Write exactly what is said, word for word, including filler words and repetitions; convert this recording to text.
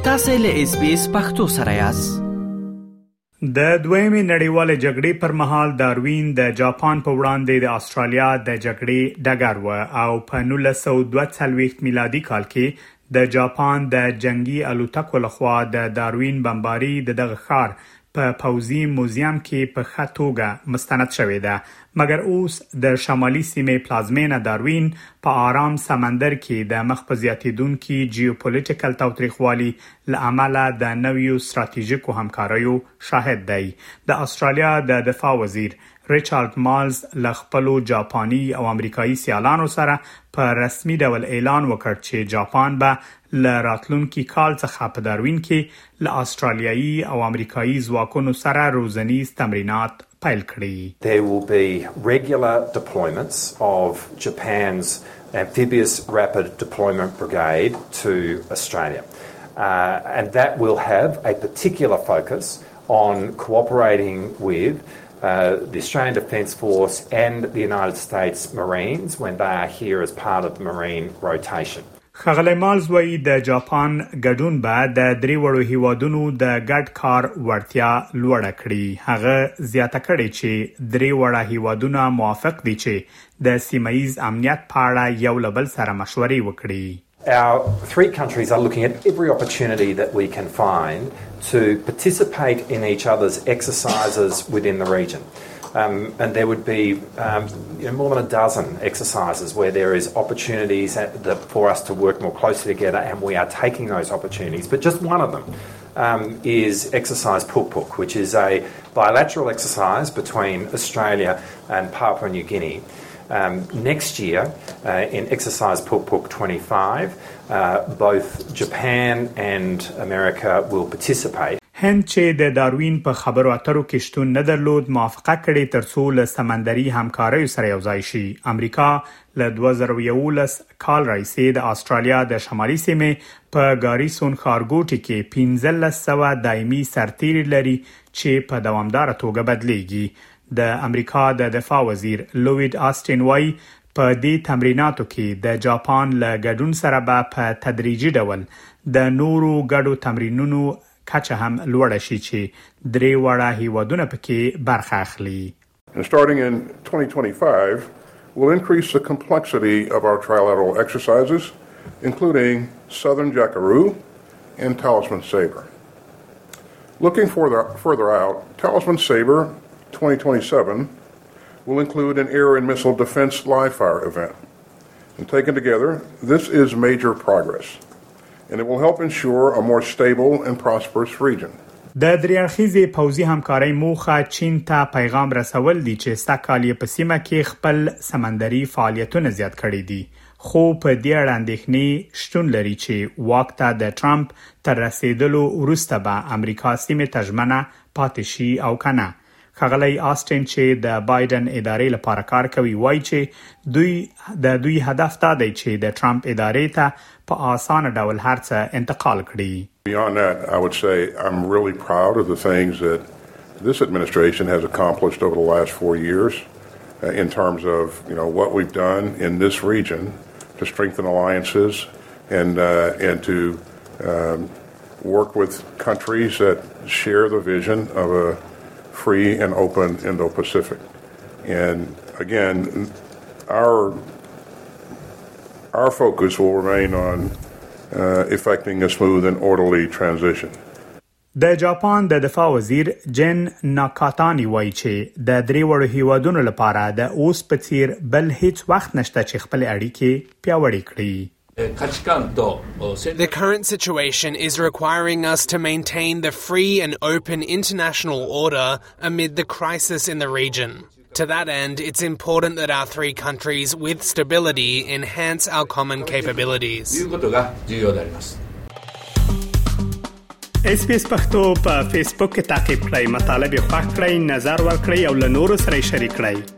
تاسو له اس بي اس پختو سره یاست. د دویمې نړیوالې جګړې پر مهال داروین د جاپان په وړاندې د استرالیا د جګړې ډګر و او په نولس سوه دوه څلوېښت میلادي کال کې د جاپان د جنگي الوتکو لخوا د داروین بمباري د دغه ښار په پوځي موزیم کې په ښه توګه مستند شوې ده، مګر اوس د شمالي سیمې پلازمینه داروین په آرام سمندر کې د مخ په زیاتېدونکي جیوپولیټیکل تاوتریخوالي له امله د نویو ستراتیژیکو همکاریو شاهد دی. د استرالیا د دفاع وزیر ریچارډ مالز له خپلو جاپاني او امریکایي سیالانو سره په رسمي ډول اعلان وکړ چې جاپان به له راتلونکي کال څخه په داروین کې له استرالیایي او امریکایي ځواکونو سره روزنیز تمرینات پیل کړي. There will be regular deployments of Japan's amphibious rapid deployment brigade to Australia. Uh, and that will have a particular focus on cooperating with Uh, the Australian Defence Force and the United States Marines when they are here as part of the Marine rotation. ښاغلی مالز وایي د جاپان ګډون به د درې وړو هیوادونو د ګډ کار وړتیا لوړه کړي. هغه زیاته کړې چې درې وړه هیوادونه موافق دي چې د سیمه‌ییز امنیت په اړه یو له بل سره مشورې وکړي. Our three countries are looking at every opportunity that we can find to participate in each other's exercises within the region. Um, and there would be um, you know, more than a dozen exercises where there is opportunities at the, for us to work more closely together, and we are taking those opportunities. But just one of them um, is exercise Puk Puk, which is a bilateral exercise between Australia and Papua New Guinea. Um, next year, uh, in exercise Puk Puk twenty-five, uh, both Japan and America will participate. هند چې د داروین په خبرو اترو کې شتون نه درلود موافقه کړې ترڅو له سمندري همکاریو سره یوځای شي. امریکا له دوه زره یولس کال راهیسې د استرالیا د شمالي سیمې په ګاریسون ښارګوټي کې پنځلس سوه دایمي سرتیري لري چې په دوامداره توګه بدلیږي. د امریکا د دفاع وزیر لوید آستین وایي په دې تمریناتو کې د جاپان له ګډون سره به په تدریجي ډول د نورو ګډو تمرینونو کچه هم لوړه شي چې درې وړه هیوادونه پکې برخه اخلي. Starting in twenty twenty-five, we'll increase the complexity of our trilateral exercises, including Southern Jackaroo and Talisman Sabre. Looking further, further out, Talisman Sabre twenty twenty-seven will include an air and missile defense live fire event. And taken together, this is major progress, and it will help ensure a more stable and prosperous region. د درېاړخیزې پوځي همکارۍ موخه چین ته پیغام رسول دي چې سږکال یې په سیمه کې خپل سمندري فعالیتونه زیات کړي دي، خو په دې اړه اندېښنې شتون لري چې واک ته د ټرمپ تر رسیدلو وروسته به امریکا سیمې ته ژمنه پاتې شي او کنه. ښاغلی آستین چې د بایدن ادارې لپاره کار کوي وایي چې دوی د دوی هدف دا دی چې د ټرمپ ادارې ته په اسانه ډول هر څه انتقال کړي. Beyond that, I would say I'm really proud of the things that this administration has accomplished over the last four years uh, in terms of, you know, what we've done in this region to strengthen alliances and uh, and to um, work with countries that share the vision of a free and open Indo-Pacific. And again, our our focus will remain on uh, effecting a smooth and orderly transition. د جاپان د دفاع وزیر جن ناکاتانی وایي چې د درې وړو هیوادونو لپاره د اوس په څیر بل هیڅ وخت نشته چې خپل اړیکې پیاوړې کړي. The current situation is requiring us to maintain the free and open international order amid the crisis in the region. To that end, it's important that our three countries with stability enhance our common capabilities. اس پی اس پختو په فیسبوک کې تعقیب کړئ، مطالب یې خوښ کړئ، نظر ورکړئ او له نورو سره شریک کړئ.